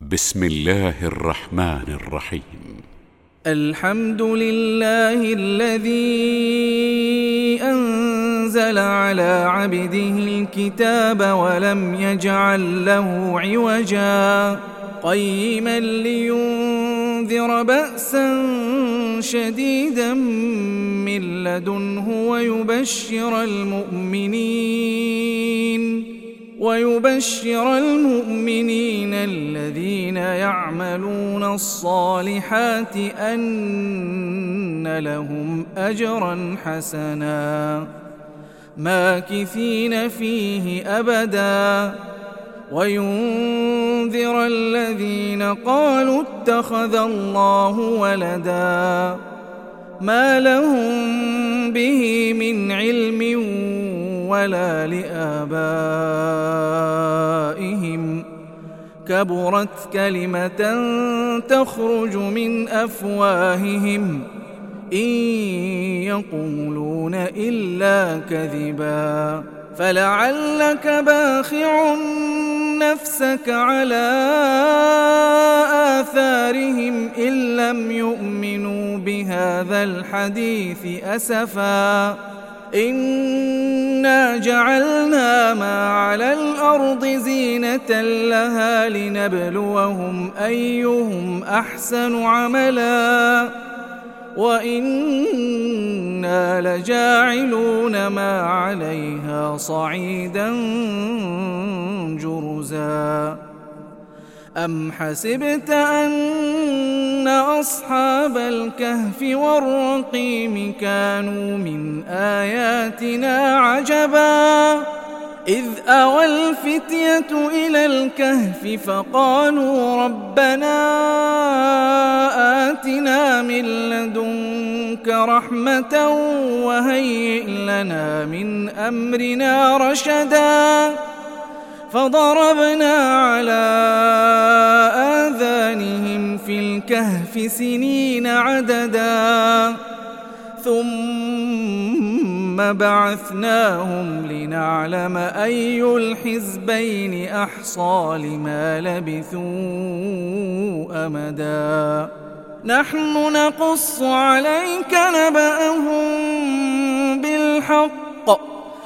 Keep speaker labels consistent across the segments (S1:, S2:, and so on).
S1: بسم الله الرحمن الرحيم.
S2: الحمد لله الذي أنزل على عبده الكتاب ولم يجعل له عوجا قيما لينذر بأسا شديدا من لدنه ويبشر المؤمنين الذين يعملون الصالحات أن لهم أجرا حسنا ماكثين فيه أبدا وينذر الذين قالوا اتخذ الله ولدا ما لهم به من علم ولا لآبائهم كبرت كلمة تخرج من أفواههم إن يقولون إلا كذبا فلعلك باخع نفسك على آثارهم إن لم يؤمنوا بهذا الحديث أسفا إنا جعلنا ما على الأرض زينة لها لنبلوهم أيهم أحسن عملا وإنا لجاعلون ما عليها صعيدا جرزا أم حسبت أن أصحاب الكهف والرقيم كانوا من آياتنا عجبا إذ أوى الفتية إلى الكهف فقالوا ربنا آتنا من لدنك رحمة وهيئ لنا من أمرنا رشدا فضربنا على آذانهم في الكهف سنين عددا ثم بعثناهم لنعلم أي الحزبين أحصى لما لبثوا أمدا نحن نقص عليك نبأهم بالحق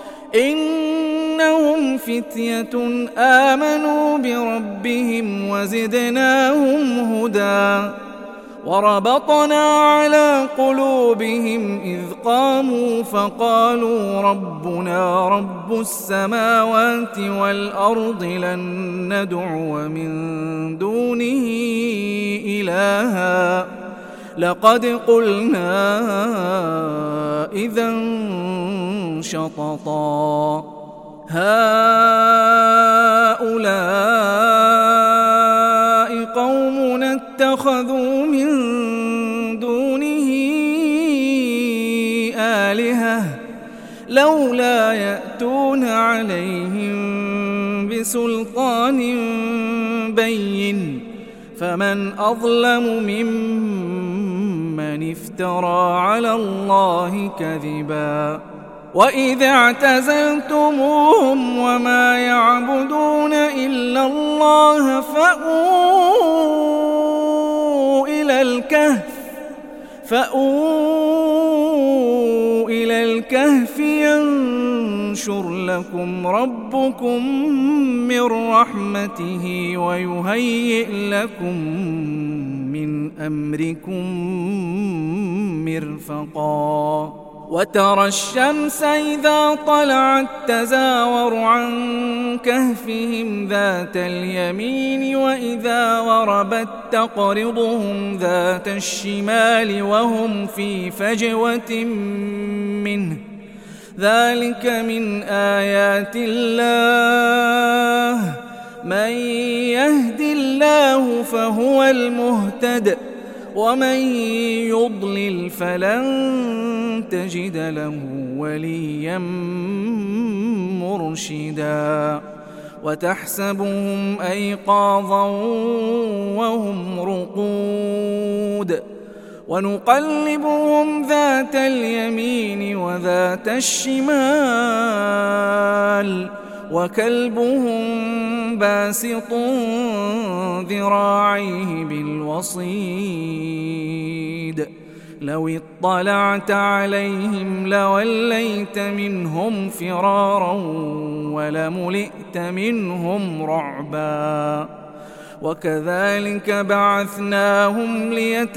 S2: إنهم فتية آمنوا بربهم وزدناهم هدى وربطنا على قلوبهم إذ قاموا فقالوا ربنا رب السماوات والأرض لن ندعو من دونه إلها لقد قلنا إذا شططا هؤلاء قومنا اتخذوا من دونه آلهة لولا يأتون عليهم بسلطان بين فمن أظلم ممن افترى على الله كذبا وإذا اعتزلتموهم وما يعبدون إلا الله فأووا إلى الكهف ينشر لكم ربكم من رحمته ويهيئ لكم من أمركم مرفقا وترى الشمس إذا طلعت تزاور عن كهفهم ذات اليمين وإذا غربت تقرضهم ذات الشمال وهم في فجوة منه ذلك من آيات الله من يهد الله فهو المهتد ومن يضلل فلن تجد له وليا مرشدا وتحسبهم أيقاظا وهم رقود ونقلبهم ذات اليمين وذات الشمال وكلبهم باسط ذراعيه بالوصيد لو اطلعت عليهم لوليت منهم فرارا ولملئت منهم رعبا وكذلك بعثناهم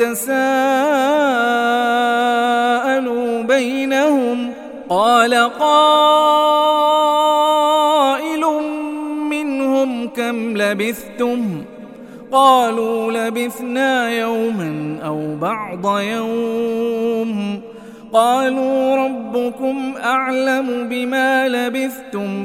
S2: ليتساءلوا بينهم قال قائل منهم كم لبثتم قالوا لبثنا يوما أو بعض يوم قالوا ربكم أعلم بما لبثتم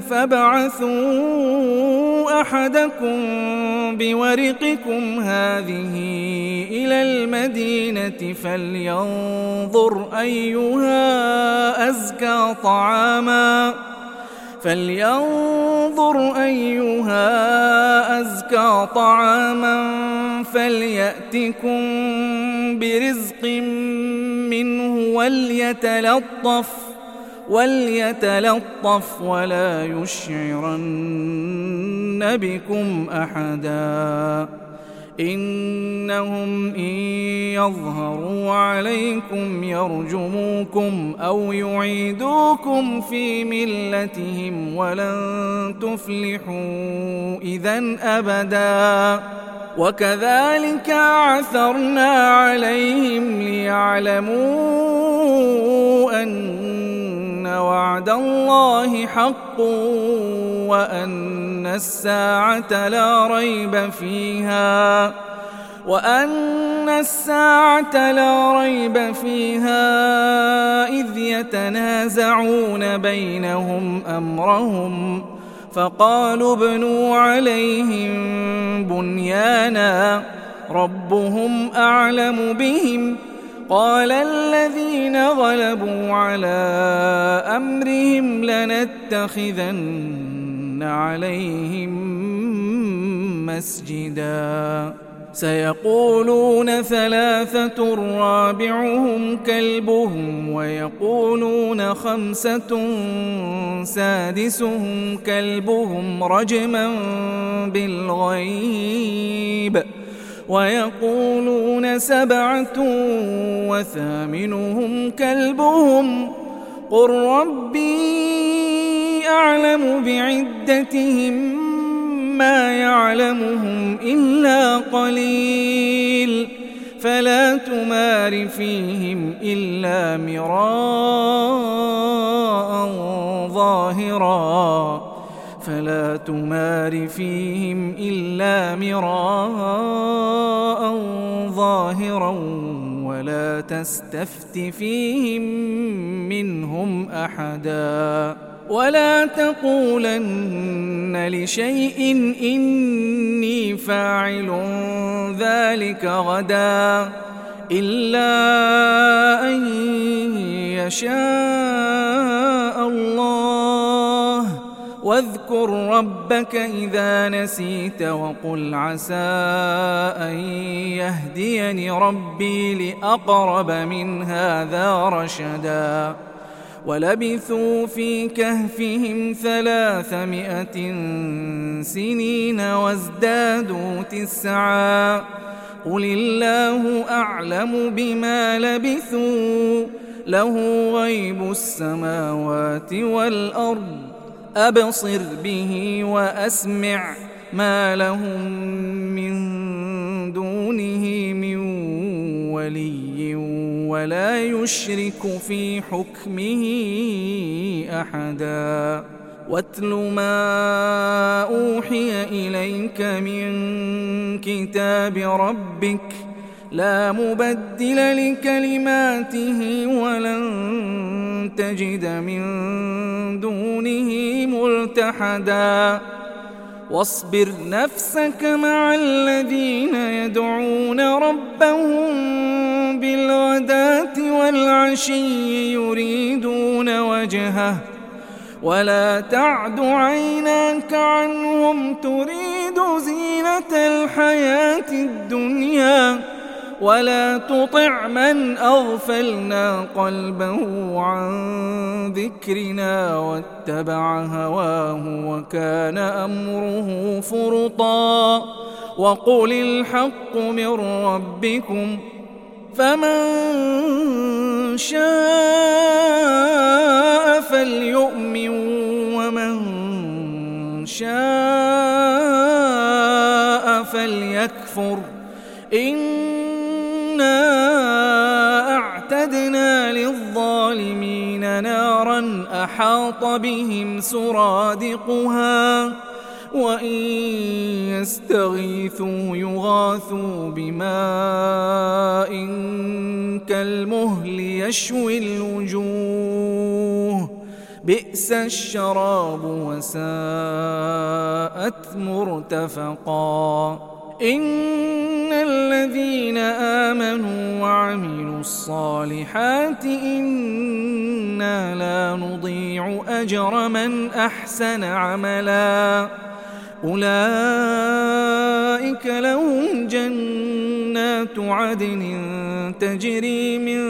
S2: فابعثوا أحدكم بورقكم هذه إلى المدينة فلينظر أيها أزكى طعاما فليأتكم برزق منه وليتلطف ولا يشعرن بكم أحدا إنهم إن يظهروا عليكم يرجموكم أو يعيدوكم في ملتهم ولن تفلحوا إذن أبدا وكذلك عثرنا عليهم ليعلموا أن وعد الله حق وأن الساعة لا ريب فيها إذ يتنازعون بينهم أمرهم فقالوا ابنوا عليهم بنيانا ربهم أعلم بهم قال الذين غلبوا على أمرهم لنتخذن عليهم مسجدا سيقولون 3 رابعهم كلبهم ويقولون 5 سادسهم كلبهم رجما بالغيب ويقولون 7 وثامنهم كلبهم قل ربي أعلم بعدتهم ما يعلمهم إلا قليل فلا تمار فيهم إلا مراء ظاهرا ولا تستفت فيهم منهم أحدا ولا تقولن لشيء إني فاعل ذلك غدا إلا أن يشاء الله واذكر ربك إذا نسيت وقل عسى أن يهديني ربي لأقرب من هذا رشدا ولبثوا في كهفهم 300 سنين وازدادوا 9 قل الله أعلم بما لبثوا له غيب السماوات والأرض أبصر به وأسمع ما لهم من دونه من ولي ولا يشرك في حكمه أحدا واتل ما أوحي إليك من كتاب ربك لا مبدل لكلماته ولن تجد من دونه ملتحدا واصبر نفسك مع الذين يدعون ربهم بالغداة والعشي يريدون وجهه ولا تعد عيناك عنهم تريد زينة الحياة الدنيا ولا تطع من أغفلنا قلبه عن ذكرنا واتبع هواه وكان أمره فرطا وقل الحق من ربكم فمن شاء فليؤمن ومن شاء فليكفر إنا أعتدنا للظالمين نارا أحاط بهم سرادقها وإن يستغيثوا يغاثوا بماء كالمهل يشوي الوجوه بئس الشراب وساءت مرتفقا إن الذين آمنوا وعملوا الصالحات إنا لا نضيع أجر من أحسن عملا أولئك لهم جنات عدن تجري من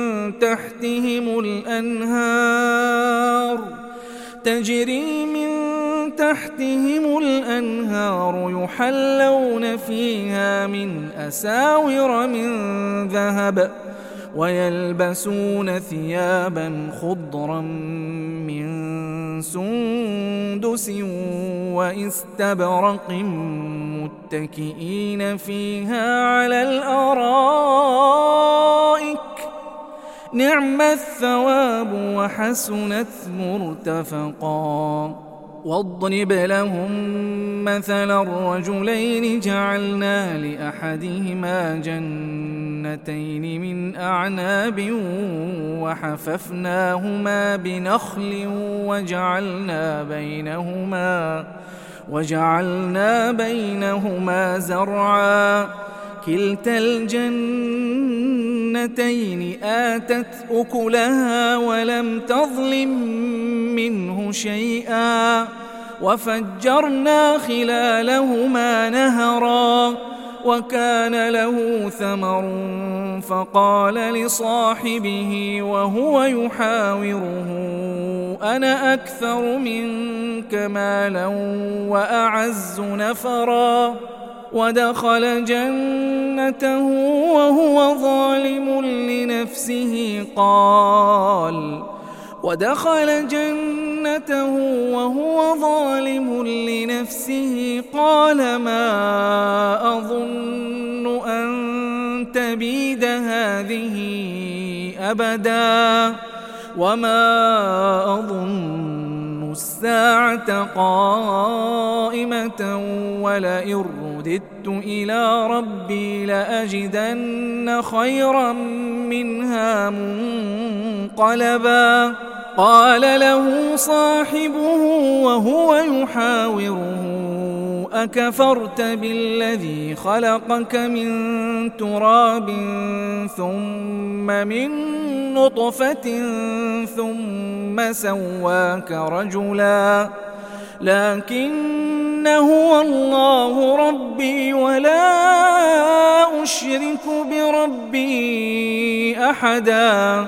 S2: تحتهم الأنهار يحلون فيها من أساور من ذهب ويلبسون ثيابا خضرا من سندس واستبرق متكئين فيها على الأرائك نعم الثواب وحسنت مرتفقا واضرب لهم مثلا الرجلين جعلنا لأحدهما جنتين من أعناب وحففناهما بنخل وجعلنا بينهما زرعا كلتا الجنتين آتت أكلها ولم تظلم منه شيئا وفجرنا خلالهما نهرا وكان له ثمر فقال لصاحبه وهو يحاوره أنا أكثر منك مالا وأعز نفرا ودخل جنته وهو ظالم لنفسه قال ما أظن أن تبيد هذه أبدا وما أظن الساعة قائمة ولئن رددت إلى ربي لأجدن خيرا منها منقلبا قال له صاحبه وهو يحاوره أكفرت بالذي خلقك من تراب ثم من نطفة ثم سواك رجلا لكن هو الله ربي ولا أشرك بربي أحدا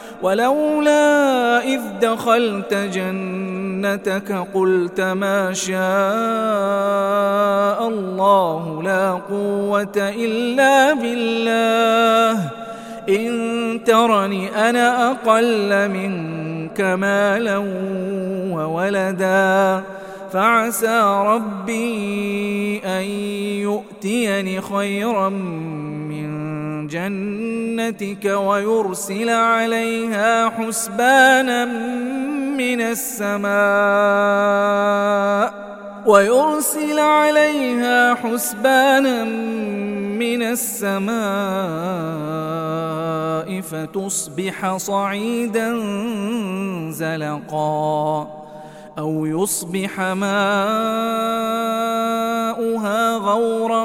S2: ولولا إذ دخلت جنتك قلت ما شاء الله لا قوة إلا بالله إن ترني أنا أقل منك مالا وولدا فعسى ربي أن يؤتيني خيرا من جنتك ويرسل عليها حسبانا من السماء فتصبح صعيدا زلقا أو يصبح ماؤها غورا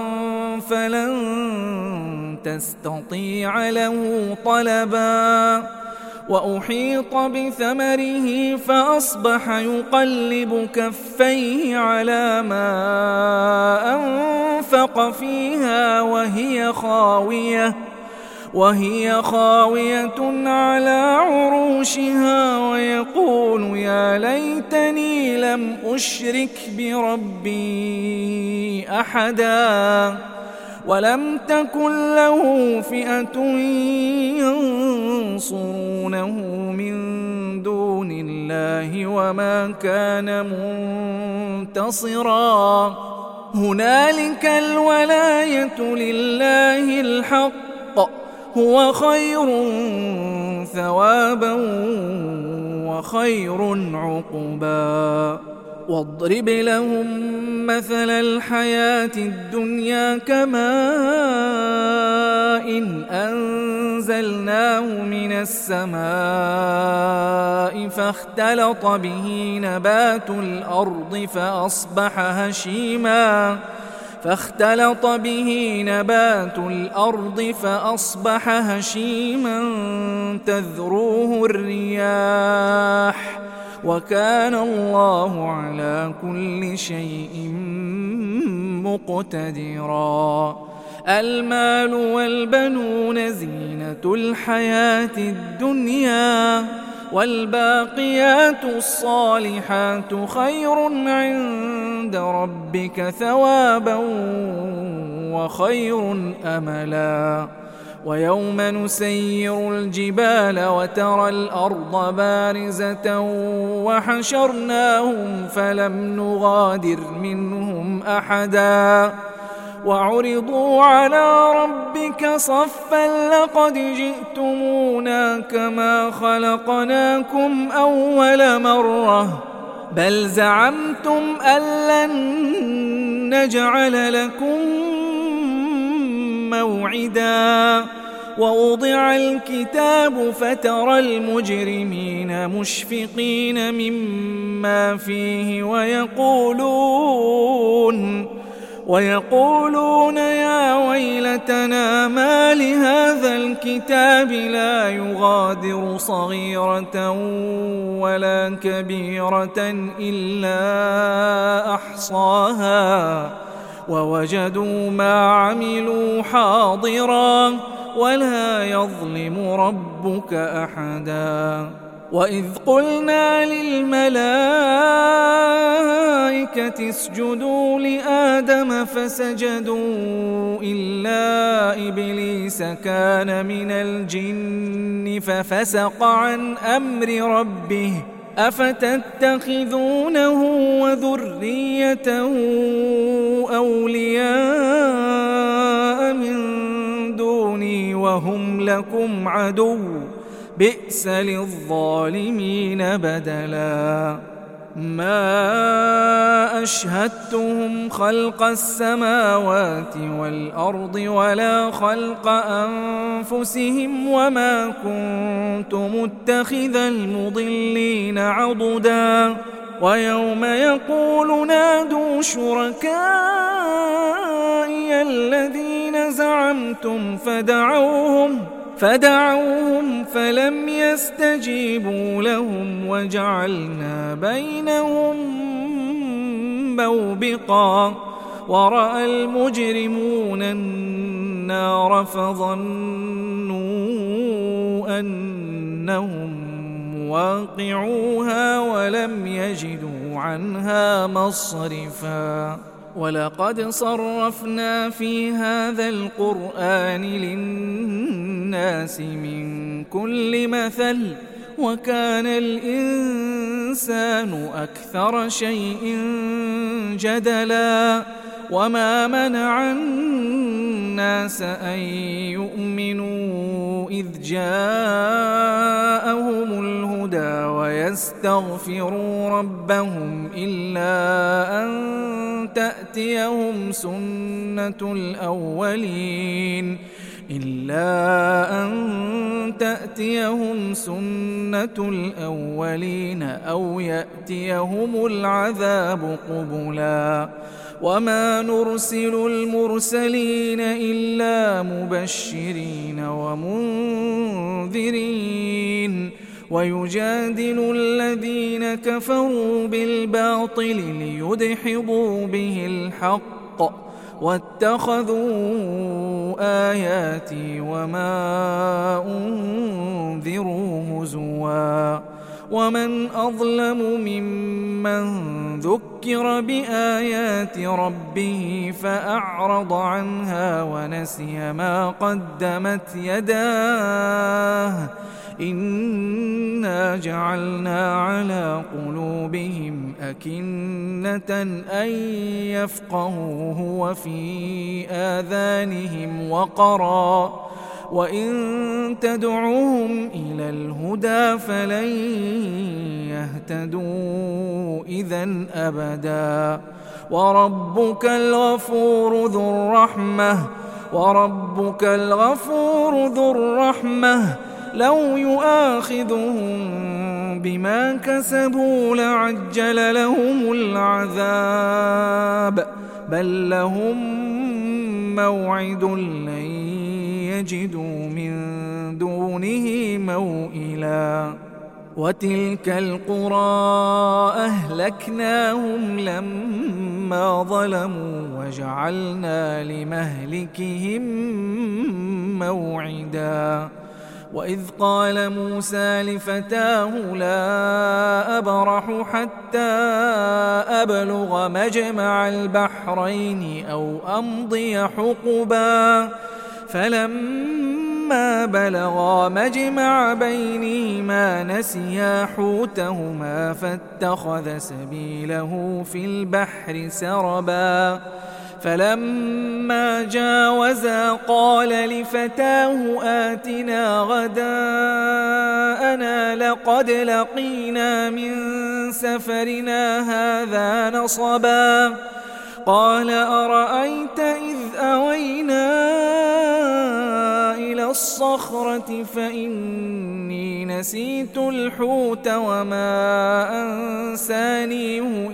S2: فلن تستطيع له طلبا وأحيط بثمره فأصبح يقلب كفيه على ما أنفق فيها وهي خاوية على عروشها ويقول يا ليتني لم أشرك بربي أحدا ولم تكن له فئة ينصرونه من دون الله وما كان منتصرا هنالك الولاية لله الحق هو خير ثوابا وخير عقبا واضرب لهم مثل الحياة الدنيا كماء أنزلناه من السماء فاختلط به نبات الأرض فأصبح هشيما تذروه الرياح وكان الله على كل شيء مقتدرا المال والبنون زينة الحياة الدنيا والباقيات الصالحات خير عند ربك ثوابا وخير أملا ويوم نسير الجبال وترى الأرض بارزة وحشرناهم فلم نغادر منهم أحدا وعرضوا على ربك صفا لقد جئتمونا كما خلقناكم أول مرة بل زعمتم أن لن نجعل لكم موعدا ووضع الكتاب فترى المجرمين مشفقين مما فيه ويقولون يا ويلتنا ما لهذا الكتاب لا يغادر صغيرة ولا كبيرة إلا أحصاها ووجدوا ما عملوا حاضرا ولا يظلم ربك أحدا وإذ قلنا للملائكة اسجدوا لآدم فسجدوا إلا إبليس كان من الجن ففسق عن أمر ربه أفتتخذونه وذريته أولياء من دوني وهم لكم عدو بئس للظالمين بدلا ما أشهدتهم خلق السماوات والأرض ولا خلق أنفسهم وما كنت متخذ المضلين عضدا ويوم يقول نادوا شركائي الذين زعمتم فدعوهم فلم يستجيبوا لهم وجعلنا بينهم موبقا ورأى المجرمون النار فظنوا أنهم واقعوها ولم يجدوا عنها مصرفا ولقد صرفنا في هذا القرآن للناس من كل مثل وكان الإنسان أكثر شيء جدلا وما منع الناس أن يؤمنوا إذ جاءهم الهدى ويستغفروا ربهم إلا أن تأتيهم سنة الأولين أو يأتيهم العذاب قبلا وما نرسل المرسلين إلا مبشرين ومنذرين ويجادل الذين كفروا بالباطل ليدحضوا به الحق واتخذوا آياتي وما أنذروا هزوا ومن أظلم ممن ذكر بآيات ربه فأعرض عنها ونسي ما قدمت يداه إنا جعلنا على قلوبهم أكنة أن يفقهوه وفي آذانهم وقرا وإن تدعوهم إلى الهدى فلن يهتدوا إذن أبدا وربك الغفور ذو الرحمة لو يؤاخذهم بما كسبوا لعجل لهم العذاب بل لهم موعد لن يجدوا من دونه موئلا وتلك القرى أهلكناهم لما ظلموا وجعلنا لمهلكهم موعدا وإذ قال موسى لفتاه لا أبرح حتى أبلغ مجمع البحرين أو أمضي حقبا فلما بلغا مجمع بينهما نسيا حوتهما فاتخذ سبيله في البحر سربا فلما جاوزا قال لفتاه آتنا غداءنا لقد لقينا من سفرنا هذا نصبا قال أرأيت إذ أوينا إلى الصخرة فإني نسيت الحوت وما أنسانيه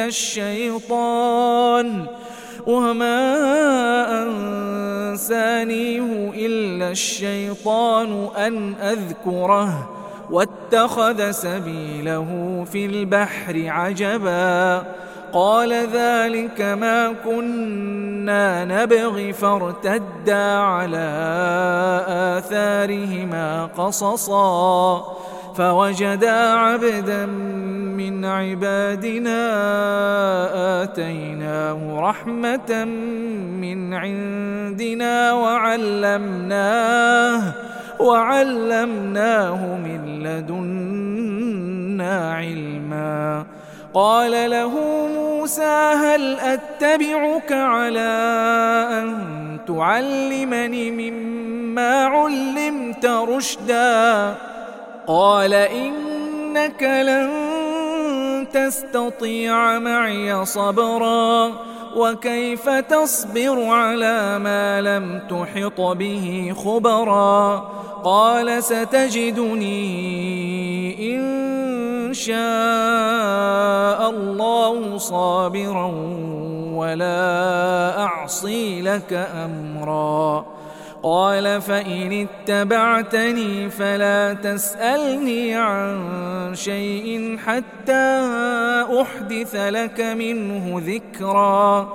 S2: إلا الشيطان أن أذكره واتخذ سبيله في البحر عجبا قال ذلك ما كنا نبغي فارتدا على آثارهما قصصا فوجدا عبدا من عبادنا آتيناه رحمة من عندنا وعلمناه من لدنا علما قال له موسى هل أتبعك على أن تعلمني مما علمت رشدا قال إنك لن تستطيع معي صبرا وكيف تصبر على ما لم تحط به خبرا قال ستجدني إن شاء الله صابرا ولا أعصي لك أمرا قال فإن اتبعتني فلا تسألني عن شيء حتى أحدث لك منه ذكرا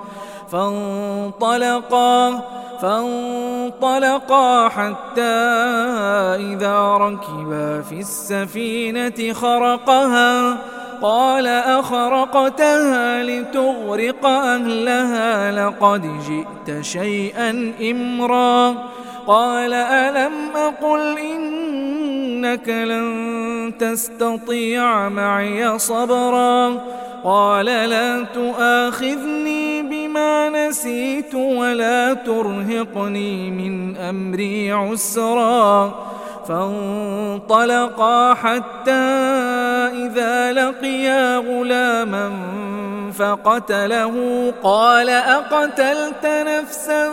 S2: فانطلقا حتى إذا ركبا في السفينة خرقها قال أخرقتها لتغرق أهلها لقد جئت شيئا إمرا قال ألم أقل إنك لن تستطيع معي صبرا قال لا تؤاخذني بما نسيت ولا ترهقني من أمري عسرا فانطلقا حتى إذا لقيا غلاما فقتله قال أقتلت نفسا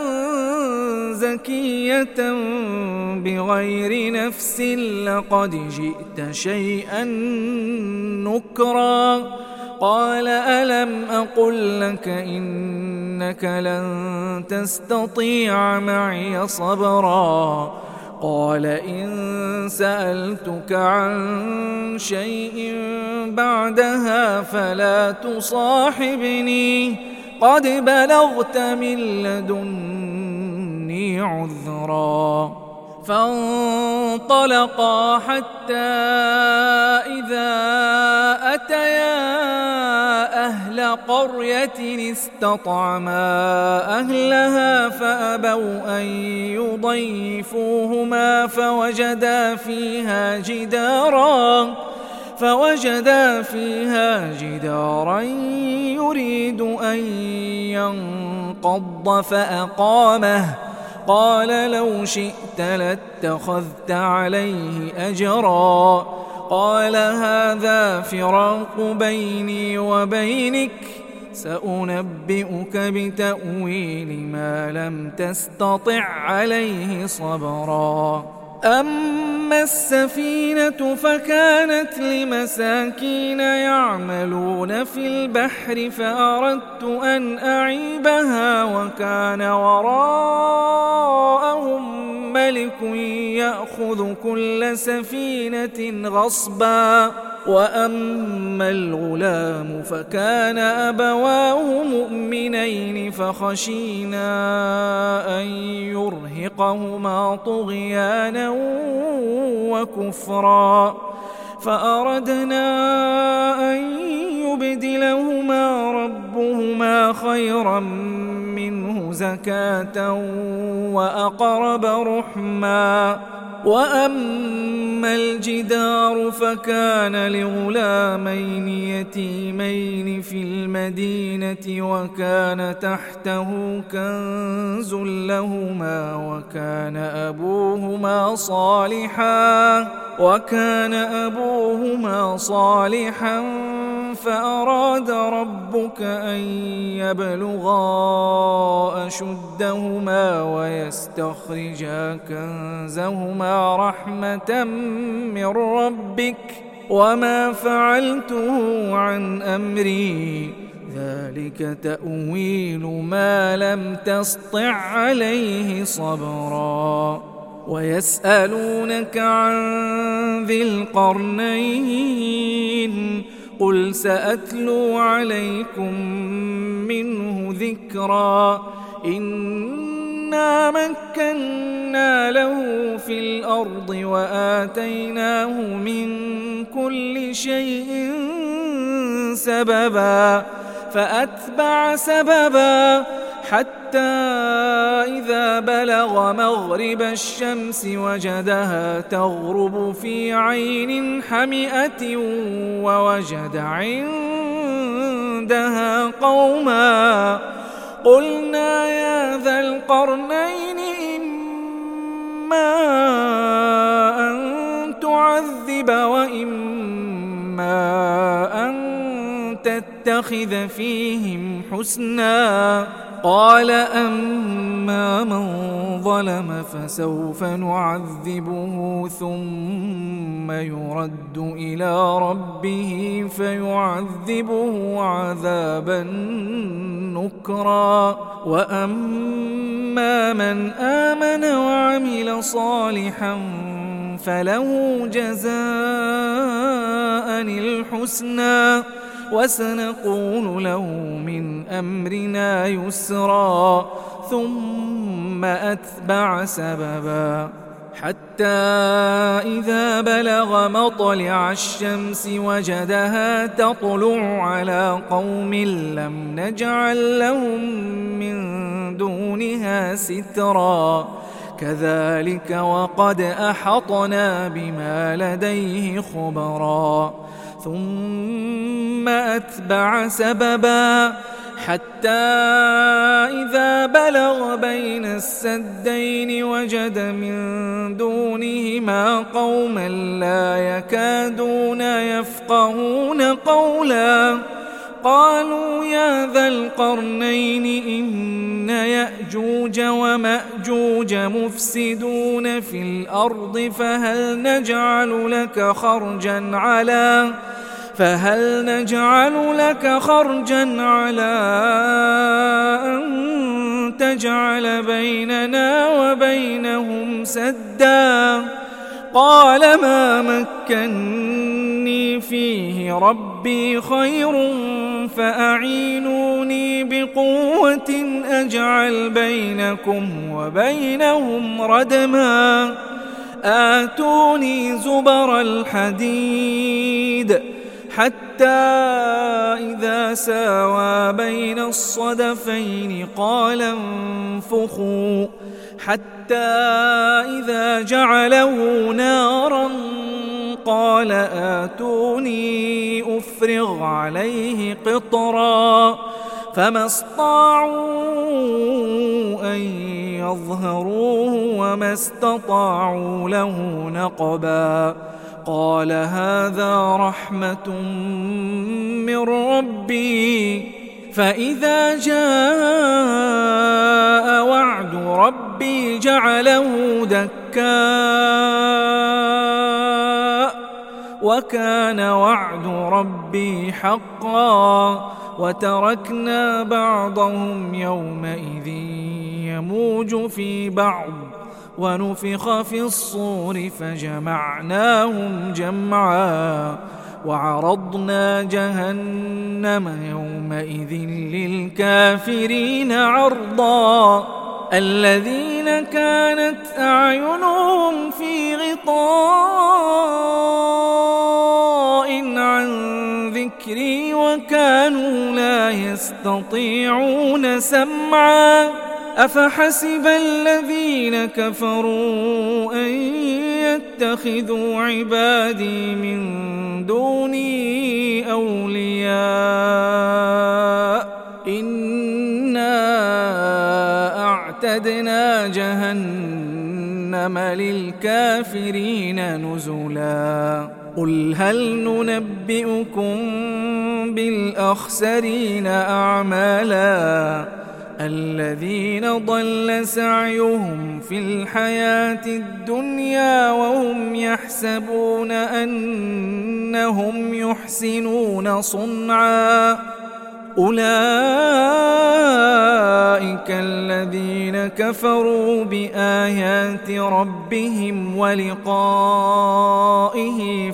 S2: زكية بغير نفس لقد جئت شيئا نكرا قال ألم أقل لك إنك لن تستطيع معي صبرا قال إن سألتك عن شيء بعدها فلا تصاحبني قد بلغت من لدني عذرا فانطلقا حتى إذا أتيا أهل قرية استطعما أهلها فأبوا أن يضيفوهما فوجدا فيها جدارا يريد أن ينقض فأقامه قال لو شئت لاتخذت عليه أجرا قال هذا فراق بيني وبينك سأنبئك بتأويل ما لم تستطع عليه صبرا أما السفينة فكانت لمساكين يعملون في البحر فأردت أن أعيبها وكان وراءهم ملك يأخذ كل سفينة غصبا وأما الغلام فكان أبواه مؤمنين فخشينا أن يرهقهما طغيانا وكفرا فأردنا أن يبدلهما ربهما خيرا منه زكاة وأقرب رحما وأما الجدار فكان لغلامين يتيمين في المدينة وكان تحته كنز لهما وكان أبوهما صالحا فأراد ربك أن يبلغا أشدهما ويستخرجا كنزهما رحمة من ربك وما فعلته عن أمري ذلك تأويل ما لم تسطع عليه صبرا ويسألونك عن ذي القرنين قل سأتلو عليكم منه ذكرا إنا مكنا له في الأرض وآتيناه من كل شيء سببا فأتبع سببا حتى إذا بلغ مغرب الشمس وجدها تغرب في عين حمئة ووجد عندها قوما قلنا يا ذا القرنين إما أن تعذب وإما أن تتخذ فيهم حسنا قال أما من ظلم فسوف نعذبه ثم يرد إلى ربه فيعذبه عذابا نكرا وأما من آمن وعمل صالحا فله جزاء الحسنى وسنقول له من أمرنا يسرا ثم أتبع سببا حتى إذا بلغ مطلع الشمس وجدها تطلع على قوم لم نجعل لهم من دونها سترا كذلك وقد أحطنا بما لديه خبرا ثم أتبع سببا حتى إذا بلغ بين السدين وجد من دونهما قوما لا يكادون يفقهون قولا قالوا يا ذا القرنين إن يأجوج ومأجوج مفسدون في الأرض فهل فهل نجعل لك خرجا على أن تجعل بيننا وبينهم سدا؟ قال ما مكني فيه ربي خير فأعينوني بقوة أجعل بينكم وبينهم ردما آتوني زبر الحديد حتى إذا ساوى بين الصدفين قال انفخوا حتى إذا جعله نارا قال آتوني أفرغ عليه قطرا فما استطاعوا أن يظهروه وما استطاعوا له نقبا قال هذا رحمة من ربي فإذا جاء وعد ربي جعله دكاء وكان وعد ربي حقا وتركنا بعضهم يومئذ يموج في بعض ونفخ في الصور فجمعناهم جمعا وعرضنا جهنم يومئذ للكافرين عرضا الذين كانت أعينهم في غطاء عن ذكري وكانوا لا يستطيعون سمعا أفحسب الذين كفروا أن يتخذوا عبادي من دوني أولياء إنا أعتدنا جهنم للكافرين نزلا قل هل ننبئكم بالأخسرين أعمالا الذين ضل سعيهم في الحياة الدنيا وهم يحسبون أنهم يحسنون صنعا أولئك الذين كفروا بآيات ربهم ولقائه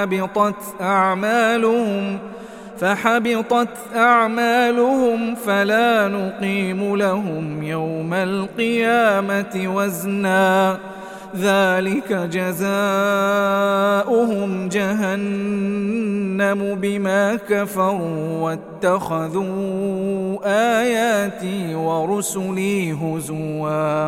S2: فحبطت أعمالهم فلا نقيم لهم يوم القيامة وزنا ذلك جزاؤهم جهنم بما كفروا واتخذوا آياتي ورسلي هزوا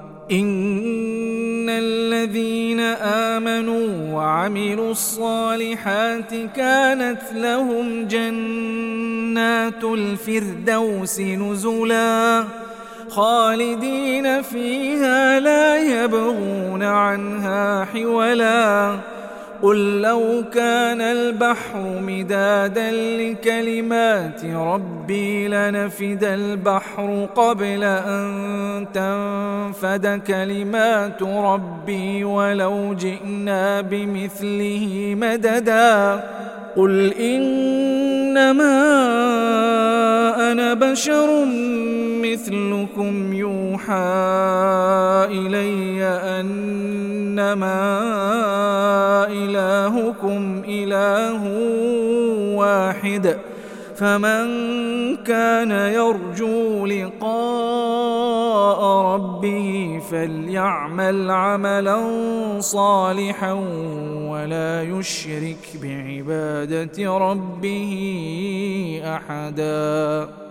S2: إن الذين آمنوا وعملوا الصالحات كانت لهم جنات الفردوس نزلا خالدين فيها لا يبغون عنها حولا قل لو كان البحر مدادا لكلمات ربي لنفد البحر قبل أن تنفد كلمات ربي ولو جئنا بمثله مددا قل إنما أنا بشر مثلكم يوحى إلي أنما إلهكم إله واحد فمن كان يرجو لقاء ربه فليعمل عملا صالحا ولا يشرك بعبادة ربه أحدا.